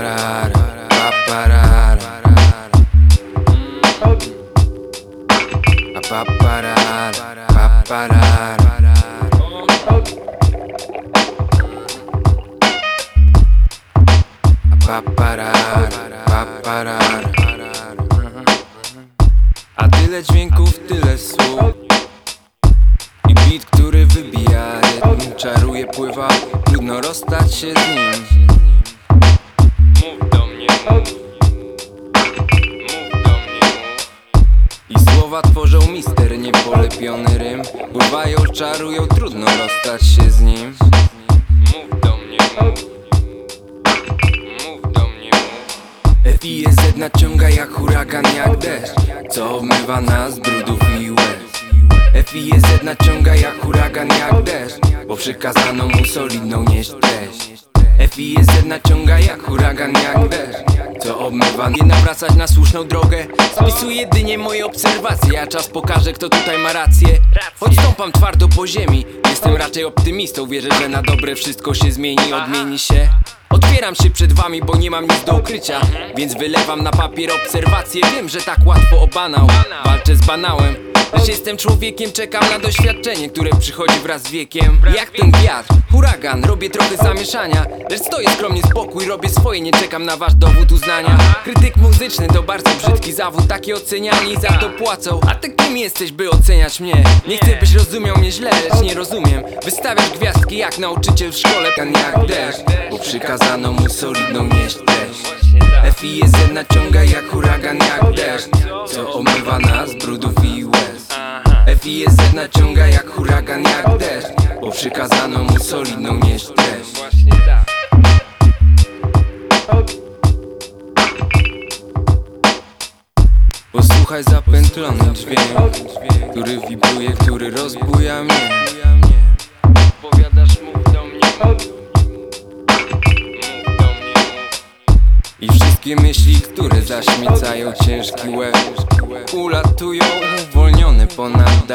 Paparara, paparara, paparara, paparara. Paparara, paparara. A tyle dźwięków, tyle słów i beat, który wybija rytm, czaruje, pływa, trudno rozstać się z nim. Mów do mnie, mów. Mów do mnie, mów. I słowa tworzą misternie polepiony rym, pływają, czarują, trudno rozstać się z nim. Mów do mnie, mów. FIZ naciąga jak huragan, jak deszcz, co obmywa nas z brudów i łez. FIZ naciąga jak huragan, jak deszcz, bo przykazano mu solidną nieść treść. FIZ naciąga jak huragan, jak deszcz, co obmywa. Nie nawracać na słuszną drogę, spisuję jedynie moje obserwacje, a czas pokaże, kto tutaj ma rację. Choć stąpam twardo po ziemi, jestem raczej optymistą, wierzę, że na dobre wszystko się zmieni, odmieni się. Otwieram się przed wami, bo nie mam nic do ukrycia, więc wylewam na papier obserwacje. Wiem, że tak łatwo o banał, walczę z banałem, lecz jestem człowiekiem, czekam na doświadczenie, które przychodzi wraz z wiekiem. Jak ten wiatr, huragan, robię trochę zamieszania, lecz stoję skromnie z boku i robię swoje, nie czekam na wasz dowód uznania. Krytyk muzyczny to bardzo brzydki zawód, takie oceniani za to płacą. A ty kim jesteś, by oceniać mnie? Nie chcę, byś rozumiał mnie źle, lecz nie rozumiem. Wystawiasz gwiazdki jak nauczyciel w szkole, jak deszcz, bo przykazano mu solidną nieść treść. FIZ naciąga jak huragan, jak deszcz, co omywa nas z brudów i łez. FIZ naciąga jak huragan, jak deszcz, bo przykazano mu solidną nieść treść. Posłuchaj zapętlony dźwięk, który wibruje, który rozbuja mnie. Powiadasz, mów do mnie, mów. I wszystkie myśli, które zaśmiecają ciężki łeb, ulatują uwolnione ponad